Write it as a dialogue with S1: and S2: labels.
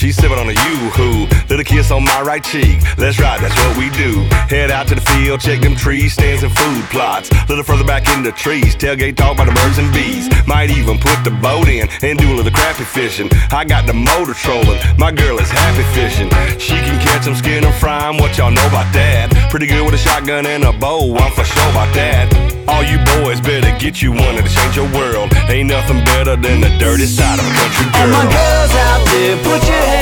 S1: She's sipping on a yoo-hoo, little kiss on my right cheek. Let's ride, that's what we do. Head out to the field, check them trees, stands and food plots. Little further back in the trees, tailgate talk about the birds and bees. Might even put the boat in and do a little crappie fishing. I got the motor trolling, my girl is happy fishing. She can catch them, skin them, fry them, what y'all know about that? Pretty good with a shotgun and a bow, I'm for sure about that. All you boys better get you one to change your world. Ain't nothing better than the dirty side of a country girl.
S2: All my girls out there, put your hands